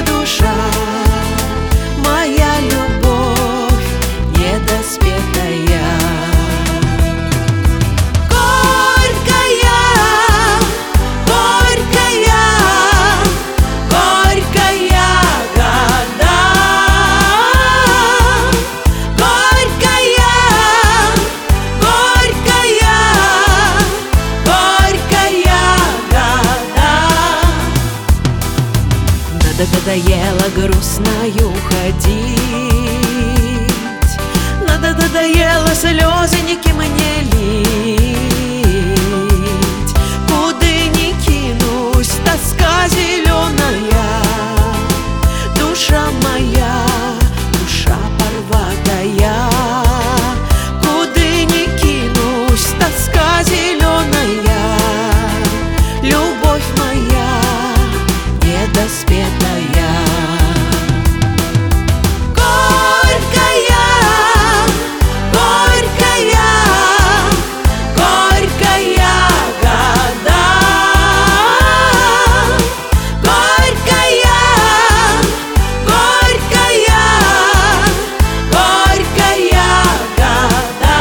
душа, моя любовь недоспетая. Горькая, горькая, горькая года, горькая, горькая, горькая года. Надоело грустною ходить, надоело слезы никем не лить. Куды ни кинусь, тоска зеленая, душа моя, душа порватая. Куды ни кинусь, тоска зеленая, любовь моя недоспетая. Горькая, горькая, горькая года, горькая, горькая, горькая года.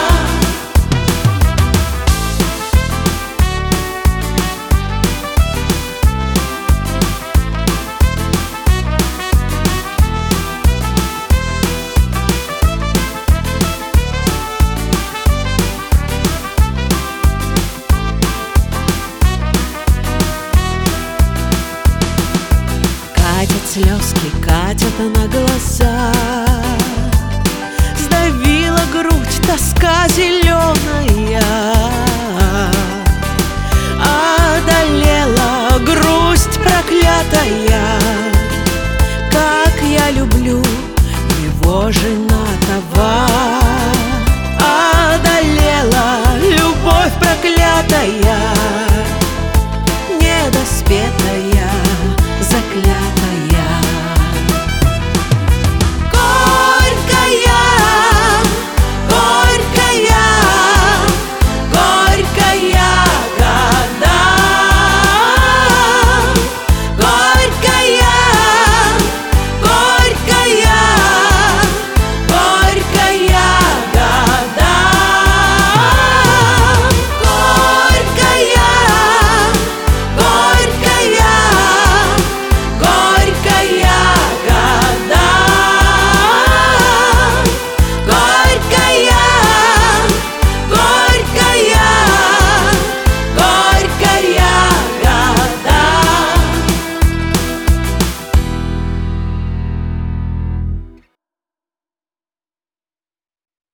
Катят слезки, катят на глаза, сдавила грудь тоска зеленая, одолела грусть проклятая. Как я люблю его женатого, одолела любовь проклятая, недоспетая.